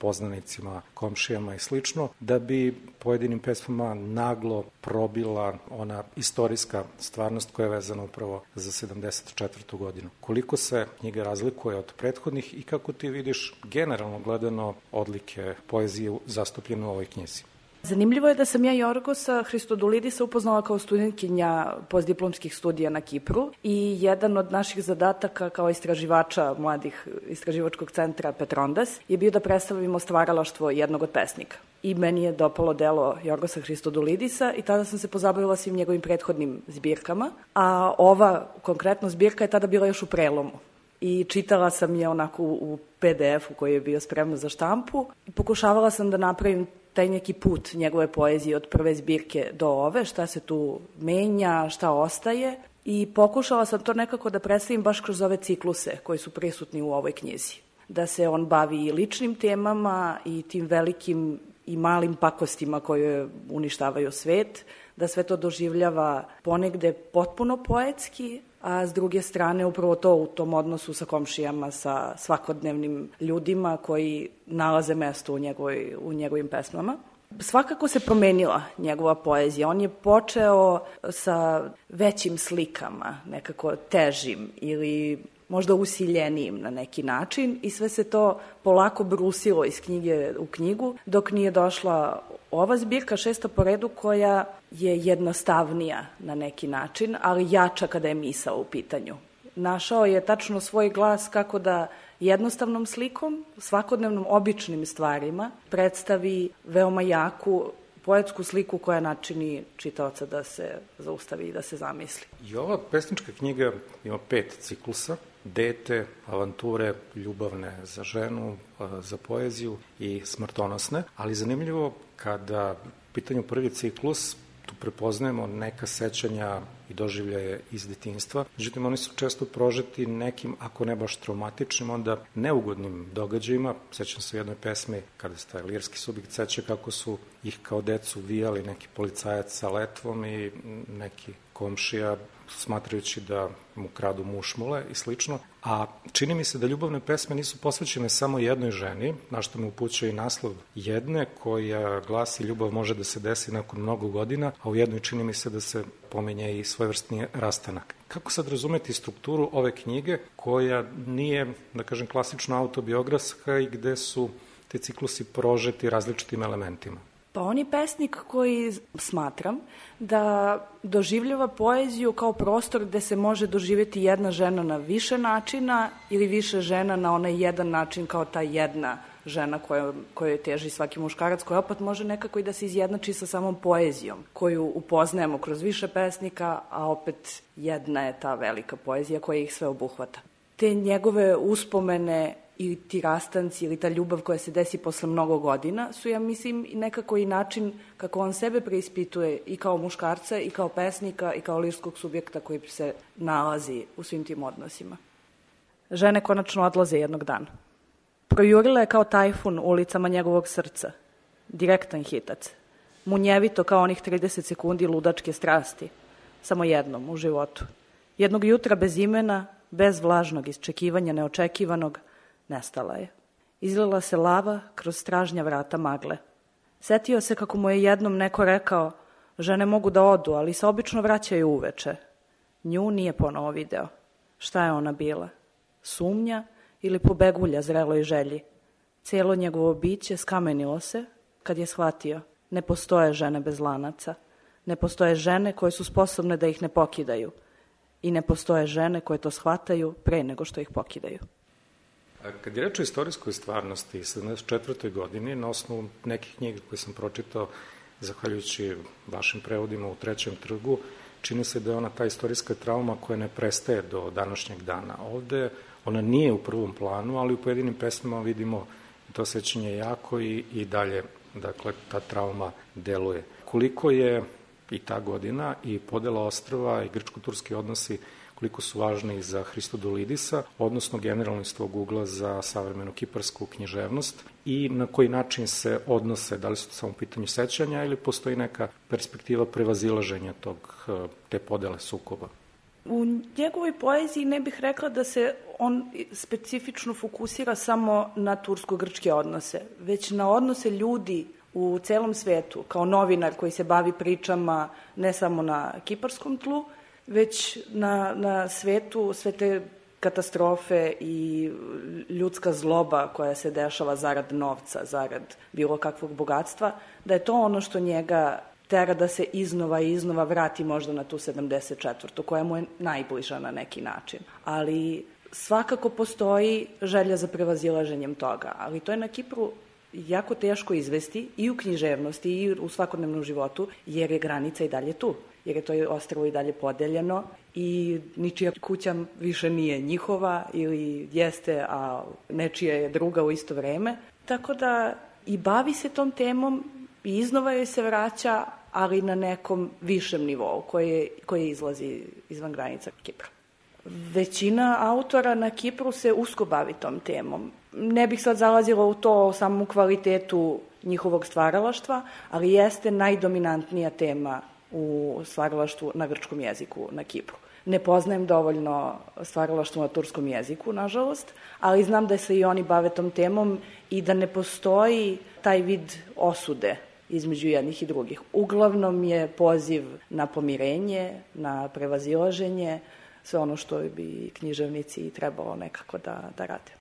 poznanicima, komšijama i slično, da bi pojedinim pesmama naglo probila ona istorijska stvarnost koja je vezana upravo za 74. godinu. Koliko se knjiga razlikuje od prethodnih i kako ti vidiš generalno gledano odlike poezije zastupljene u ovoj knjizi? Zanimljivo je da sam ja Jorgosa Hristodulidisa upoznala kao studentkinja postdiplomskih studija na Kipru i jedan od naših zadataka kao istraživača mladih istraživačkog centra Petrondas je bio da predstavimo stvaralaštvo jednog od pesnika. I meni je dopalo delo Jorgosa Hristodulidisa i tada sam se pozabavila svim njegovim prethodnim zbirkama, a ova konkretno zbirka je tada bila još u prelomu. I čitala sam je onako u PDF-u koji je bio spreman za štampu i pokušavala sam da napravim taj neki put njegove poezije od prve zbirke do ove, šta se tu menja, šta ostaje i pokušala sam to nekako da predstavim baš kroz ove cikluse koji su prisutni u ovoj knjizi. Da se on bavi i ličnim temama i tim velikim i malim pakostima koje uništavaju svet, da sve to doživljava ponegde potpuno poetski, a s druge strane upravo to u tom odnosu sa komšijama, sa svakodnevnim ljudima koji nalaze mesto u njegovim pesmama. Svakako se promenila njegova poezija. On je počeo sa većim slikama, nekako težim ili možda usiljenijim na neki način i sve se to polako brusilo iz knjige u knjigu dok nije došla ova zbirka, 6. po redu, koja je jednostavnija na neki način, ali jača kada je misao u pitanju. Našao je tačno svoj glas kako da jednostavnom slikom, svakodnevnom običnim stvarima predstavi veoma jaku poetsku sliku koja načini čitaoca da se zaustavi i da se zamisli. I ova pesnička knjiga ima 5 ciklusa: Dete, Avanture, Ljubavne za ženu, za poeziju i Smrtonosne, ali zanimljivo kada u pitanju prvi ciklus tu prepoznajemo neka sećanja i doživljaje iz detinjstva, međutim oni su često prožeti nekim, ako ne baš traumatičnim, onda neugodnim događajima. Sećam se u jednoj pesmi kada se taj lirski subjekt seća kako su ih kao decu vijali neki policajac sa letvom i neki komšija smatrajući da mu kradu mušmule i slično. A čini mi se da ljubavne pesme nisu posvećene samo jednoj ženi, na što me upućuje i naslov jedne, koja glasi ljubav može da se desi nakon mnogo godina, a u jednoj čini mi se da se pominje i svojevrsni rastanak. Kako sad razumeti strukturu ove knjige koja nije, da kažem, klasično autobiografska i gde su te ciklusi prožeti različitim elementima? Pa on je pesnik koji smatram da doživljava poeziju kao prostor gde se može doživjeti jedna žena na više načina ili više žena na onaj jedan način kao ta jedna žena kojoj teži svaki muškarac, koja opet može nekako i da se izjednači sa samom poezijom koju upoznajemo kroz više pesnika, a opet jedna je ta velika poezija koja ih sve obuhvata. Te njegove uspomene ili ti rastanci ili ta ljubav koja se desi posle mnogo godina su, ja mislim, nekako i način kako on sebe preispituje i kao muškarca i kao pesnika i kao lirskog subjekta koji se nalazi u svim tim odnosima. Žene konačno odlaze jednog dana. Projurile je kao tajfun ulicama njegovog srca. Direktan hitac. Munjevito kao onih 30 sekundi ludačke strasti. Samo jednom u životu. Jednog jutra bez imena, bez vlažnog isčekivanja neočekivanog, nestala je. Izlila se lava kroz stražnja vrata magle. Setio se kako mu je jednom neko rekao: žene mogu da odu, ali se obično vraćaju uveče. Nju nije ponovo video. Šta je ona bila? Sumnja ili pobegulja zreloj želji? Cijelo njegovo biće skamenilo se kad je shvatio: ne postoje žene bez lanaca. Ne postoje žene koje su sposobne da ih ne pokidaju. I ne postoje žene koje to shvataju pre nego što ih pokidaju. Kad je reč o istorijskoj stvarnosti, 74. godini, na osnovu nekih knjiga koje sam pročitao, zahvaljujući vašim prevodima u Trećem trgu, čini se da je ona ta istorijska trauma koja ne prestaje do današnjeg dana. Ovde ona nije u prvom planu, ali u pojedinim pesmama vidimo to sećanje jako i dalje, dakle, ta trauma deluje. Koliko je i ta godina i podela ostrva i grčko-turski odnosi, koliko su važni za Hristodulidisa, odnosno generalno iz tvog ugla za savremenu kiparsku književnost i na koji način se odnose, da li su to samo pitanje sećanja ili postoji neka perspektiva prevazilaženja te podele sukoba? U njegovoj poeziji ne bih rekla da se on specifično fokusira samo na tursko-grčke odnose, već na odnose ljudi u celom svetu, kao novinar koji se bavi pričama ne samo na kiparskom tlu, već na svetu, sve te katastrofe i ljudska zloba koja se dešava zarad novca, zarad bilo kakvog bogatstva, da je to ono što njega tera da se iznova i iznova vrati možda na tu 74. koja mu je najbliža na neki način. Ali svakako postoji želja za prevazilaženjem toga, ali to je na Kipru jako teško izvesti i u književnosti i u svakodnevnom životu, jer je granica i dalje tu, jer je to ostrvo i dalje podeljeno i ničija kuća više nije njihova ili jeste, a nečija je druga u isto vreme. Tako da i bavi se tom temom i iznova joj se vraća, ali na nekom višem nivou koji izlazi izvan granica Kipra. Većina autora na Kipru se usko bavi tom temom. Ne bih sad zalazila u to o samom kvalitetu njihovog stvaralaštva, ali jeste najdominantnija tema u stvaralaštvu na grčkom jeziku na Kipru. Ne poznajem dovoljno stvaralaštvo na turskom jeziku, nažalost, ali znam da se i oni bave tom temom i da ne postoji taj vid osude između jednih i drugih. Uglavnom je poziv na pomirenje, na prevazilaženje, sve ono što bi književnici trebalo nekako da rade.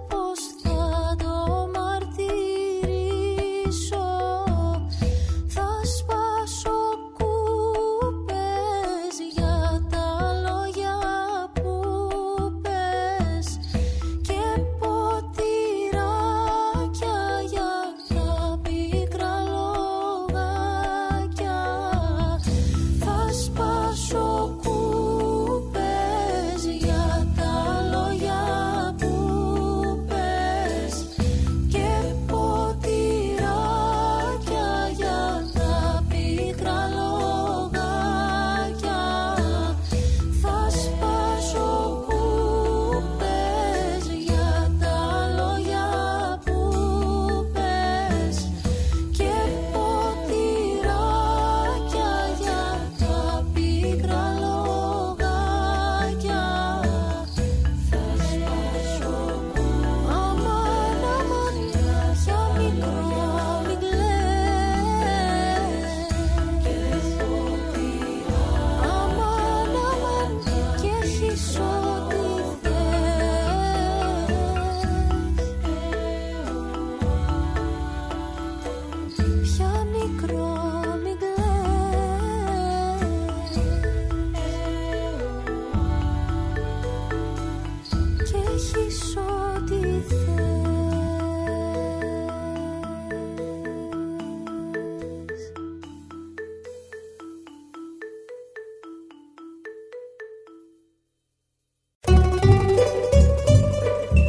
Θα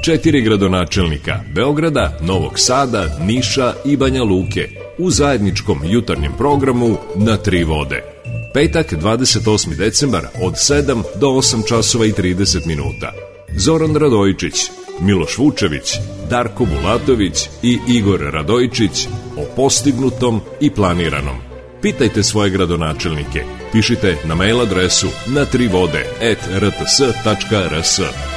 4 gradonačelnika Beograda, Novog Sada, Niša i Banja Luke u zajedničkom jutarnjem programu Na tri vode. Petak, 28. decembar od 7 do 8 časova i 30 minuta. Zoran Radojičić, Miloš Vučević, Darko Bulatović i Igor Radojičić o postignutom i planiranom. Pitajte svoje gradonačelnike. Pišite na mail adresu natrivode@rts.rs.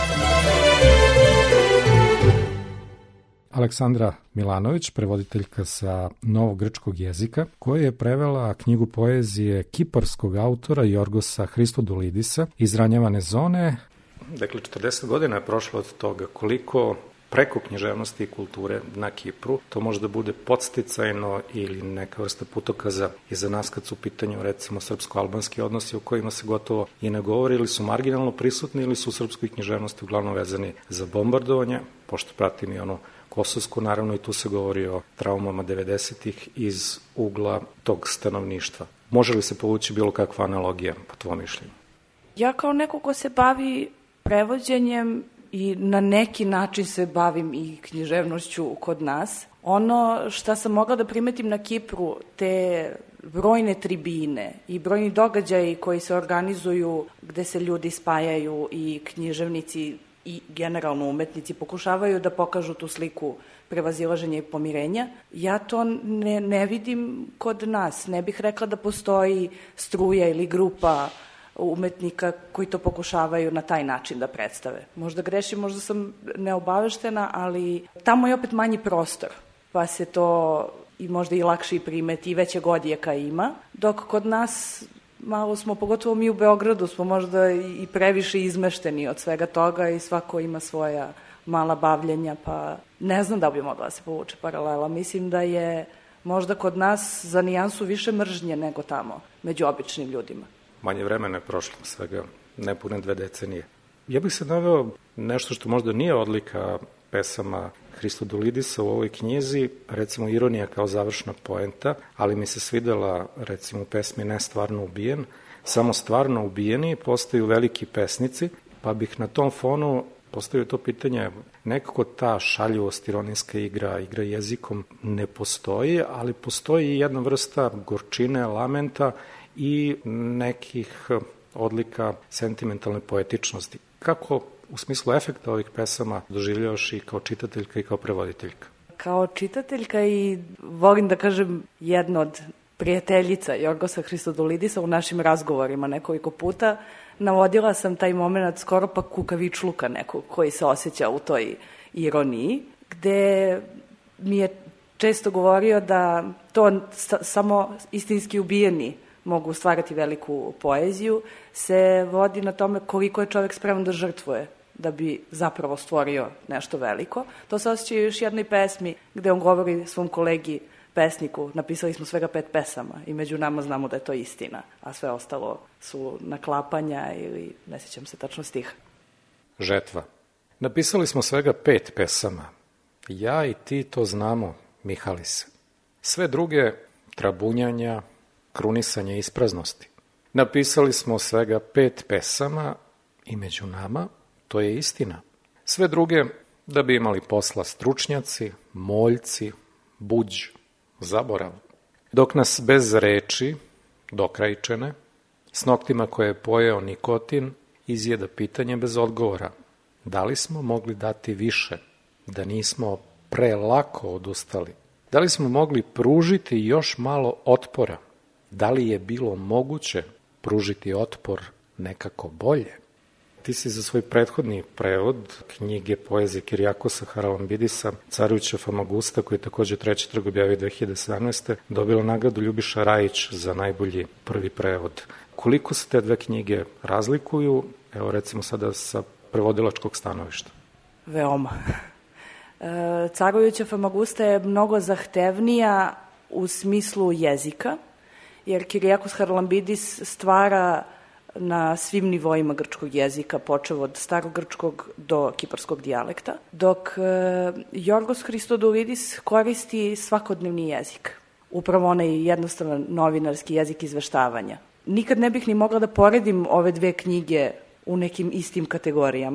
Aleksandra Milanović, prevoditeljka sa novog grčkog jezika, koja je prevela knjigu poezije kiparskog autora Jorgosa Hristodulidisa iz Ranjavane zone. Dakle, 40 godina je prošlo od toga. Koliko preko književnosti i kulture na Kipru, to može da bude podsticajno ili neka vrsta putokaza i za nas kad su u pitanju recimo srpsko-albanski odnosi o kojima se gotovo i ne govori, ili su marginalno prisutni ili su u srpskoj književnosti uglavnom vezani za bombardovanje, pošto pratim i ono kosovsku, naravno i tu se govori o traumama 90-ih iz ugla tog stanovništva. Može li se povući bilo kakva analogija po tvojom mišljenju? Ja kao neko ko se bavi prevođenjem i na neki način se bavim i književnošću kod nas, ono što sam mogla da primetim na Kipru, te brojne tribine i brojni događaji koji se organizuju gde se ljudi spajaju i književnici i generalno umetnici pokušavaju da pokažu tu sliku prevazilaženja i pomirenja. Ja to ne vidim kod nas. Ne bih rekla da postoji struja ili grupa umetnika koji to pokušavaju na taj način da predstave. Možda grešim, možda sam neobaveštena, ali tamo je opet manji prostor, pa se to i možda i lakše primeti i veće godijeka ima, dok kod nas malo smo, pogotovo mi u Beogradu, smo možda i previše izmešteni od svega toga i svako ima svoja mala bavljenja, pa ne znam da bi mogla da se povuče paralela. Mislim da je možda kod nas za nijansu više mržnje nego tamo, među običnim ljudima. Manje vremena je prošlo, svega nepune 2 decenije. Ja bih se naveo nešto što možda nije odlika pesama Hristodulidisa u ovoj knjizi, recimo ironija kao završna poenta, ali mi se svidela recimo u pesmi Ne stvarno ubijen. Samo stvarno ubijeni postaju veliki pesnici, pa bih na tom fonu postavio to pitanje, nekako ta šaljivost, ironijska igra jezikom ne postoji, ali postoji i jedna vrsta gorčine, lamenta i nekih odlika sentimentalne poetičnosti. Kako u smislu efekta ovih pesama doživljavaš i kao čitateljka i kao prevoditeljka? Kao čitateljka i volim da kažem jedna od prijateljica Jorgosa Hristodulidisa u našim razgovorima nekoliko puta, navodila sam taj moment skoro pa kukavičluka nekog koji se osjeća u toj ironiji, gde mi je često govorio da to samo istinski ubijeni mogu stvarati veliku poeziju, se vodi na tome koliko je čovjek spreman da žrtvuje da bi zapravo stvorio nešto veliko. To se osjeća još jednoj pesmi gde on govori svom kolegi pesniku, napisali smo svega 5 pesama i među nama znamo da je to istina, a sve ostalo su naklapanja ili ne sjećam se tačno stiha. Žetva. Napisali smo svega 5 pesama. Ja i ti to znamo, Mihalise. Sve druge trabunjanja, krunisanje ispraznosti. Napisali smo svega 5 pesama i među nama to je istina. Sve druge da bi imali posla stručnjaci, moljci, buđ, zaborav. Dok nas bez reči, dokrajčene, s noktima koje je pojeo nikotin, izjeda pitanje bez odgovora. Da li smo mogli dati više, da nismo prelako odustali? Da li smo mogli pružiti još malo otpora? Da li je bilo moguće pružiti otpor nekako bolje? Ti si za svoj prethodni prevod knjige poezije Kirijakosa Haralambidisa, Carujuća Famagusta, koji je takođe 3. trg objavio 2017. dobila nagradu Ljubiša Rajić za najbolji prvi prevod. Koliko se te 2 knjige razlikuju, evo recimo sada sa prevodilačkog stanovišta? Veoma. Carujuća Famagusta je mnogo zahtevnija u smislu jezika, jer Kirijakos Haralambidis stvara na svim nivoima grčkog jezika, počev od starogrčkog do kiparskog dijalekta, dok Jorgos Hristodulidis koristi svakodnevni jezik, upravo onaj jednostavan novinarski jezik izveštavanja. Nikad ne bih ni mogla da poredim ove 2 knjige u nekim istim kategorijama,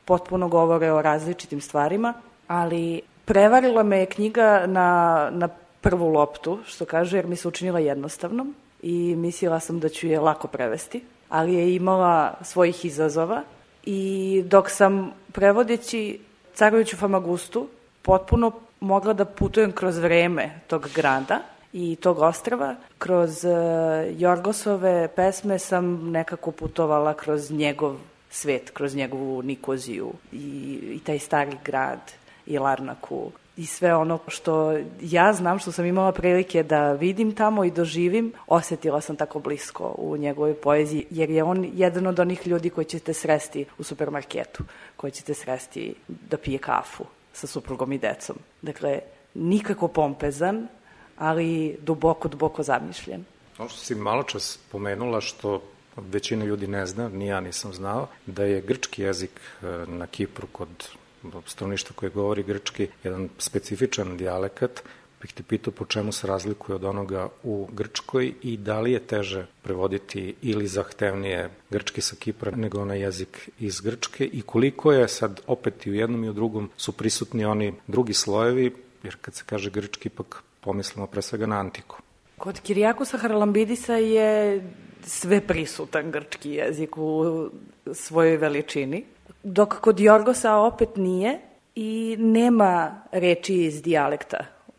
potpuno govore o različitim stvarima, ali prevarila me je knjiga na prvu loptu, što kaže, jer mi se učinila jednostavnom i mislila sam da ću je lako prevesti, ali je imala svojih izazova i dok sam prevodeći Carujuću Famagustu potpuno mogla da putujem kroz vreme tog grada i tog ostrva, kroz Jorgosove pesme sam nekako putovala kroz njegov svet, kroz njegovu Nikoziju i taj stari grad i Larnaku i sve ono što ja znam, što sam imala prilike da vidim tamo i doživim, osetila sam tako blisko u njegovoj poeziji, jer je on jedan od onih ljudi koji ćete sresti u supermarketu, koji ćete sresti da pije kafu sa suprugom i decom. Dakle, nikako pompezan, ali duboko zamišljen. Ono što si malo čas pomenula, što većina ljudi ne zna, ni ja nisam znao, da je grčki jezik na Kipru kod stanovništva koje govori grčki jedan specifičan dijalekat. Bih te pitao po čemu se razlikuje od onoga u Grčkoj i da li je teže prevoditi ili zahtevnije grčki sa Kipra nego onaj jezik iz Grčke i koliko je sad opet i u jednom i u drugom su prisutni oni drugi slojevi, jer kad se kaže grčki ipak pomislimo pre svega na antiku. Kod Kirijakosa Haralambidisa je sve prisutan grčki jezik u svojoj veličini, dok kod Jorgosa opet nije i nema reči iz dijalekta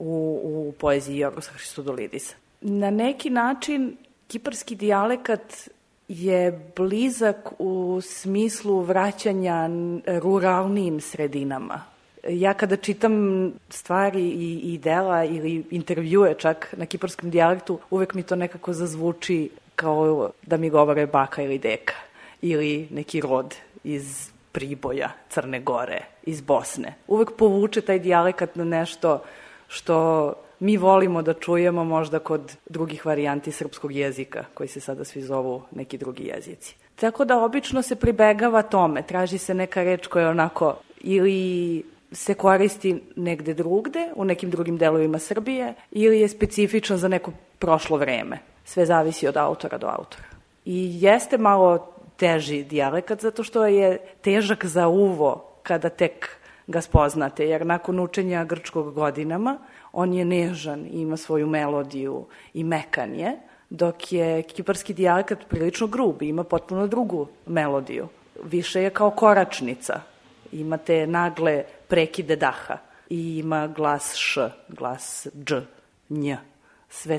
u poeziji Jorgosa Hristodolidisa. Na neki način kiparski dijalekat je blizak u smislu vraćanja ruralnim sredinama. Ja kada čitam stvari i dela ili intervjue čak na kiparskom dijalektu, uvek mi to nekako zazvuči kao da mi govore baka ili deka ili neki rod iz Priboja, Crne Gore, iz Bosne. Uvek povuče taj dijalekat na nešto što mi volimo da čujemo možda kod drugih varijanti srpskog jezika, koji se sada svi zovu neki drugi jezici. Tako da obično se pribegava tome, traži se neka reč koja onako ili se koristi negde drugde, u nekim drugim delovima Srbije, ili je specifičan za neko prošlo vreme. Sve zavisi od autora do autora. I jeste malo teži dijalekat, zato što je težak za uvo kada tek ga spoznate, jer nakon učenja grčkog godinama, on je nežan, ima svoju melodiju i mekan je, dok je kiparski dijalekat prilično grub, ima potpuno drugu melodiju. Više je kao koračnica, imate nagle prekide daha i ima glas š, glas dž, nj, sve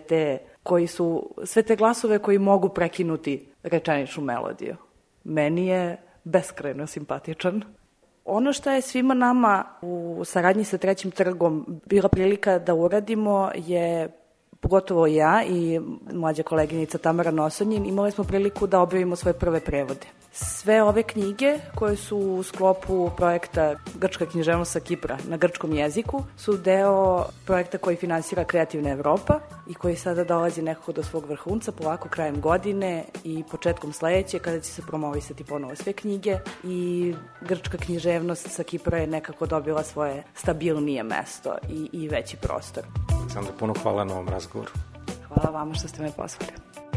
te glasove koji mogu prekinuti rečeničnu melodiju. Meni je beskrajno simpatičan. Ono što je svima nama u saradnji sa Trećim trgom bila prilika da uradimo je, pogotovo ja i mlađa koleginica Tamara Nosonjin, imali smo priliku da objavimo svoje prve prevode. Sve ove knjige koje su u sklopu projekta Grčka književnost sa Kipra na grčkom jeziku su deo projekta koji finansira Kreativna Evropa i koji sada dolazi nekako do svog vrhunca polako krajem godine i početkom sledeće kada će se promovisati ponovo sve knjige i grčka književnost sa Kipra je nekako dobila svoje stabilnije mesto i veći prostor. Sandra, puno hvala na ovom razgovoru. Hvala vama što ste me pozvali.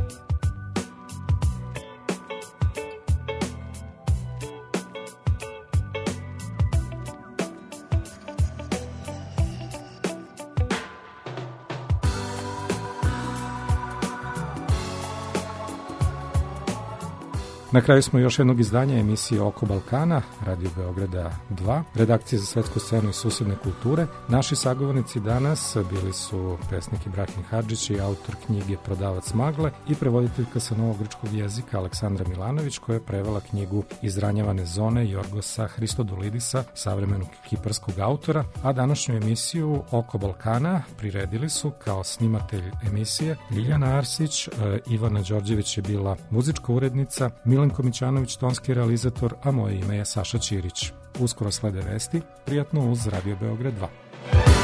Na kraju smo još jednog izdanja emisije Oko Balkana, Radio Beograda 2, redakcije za svetsku scenu i susedne kulture. Naši sagovornici danas bili su pesnik Ibrahim Hadžić i autor knjige Prodavac magle i prevoditeljka sa novog grčkog jezika Aleksandra Milanović, koja je prevela knjigu Izranjavane zone Jorgosa Hristodolidisa, savremenog kiparskog autora, a današnju emisiju Oko Balkana priredili su kao snimatelj emisije Ljiljana Arsić, Ivana Đorđević je bila muzička urednica, Milenko Mićanović, tonski realizator, a moje ime je Saša Ćirić. Uskoro slede vesti, prijatno uz Radio Beograd 2.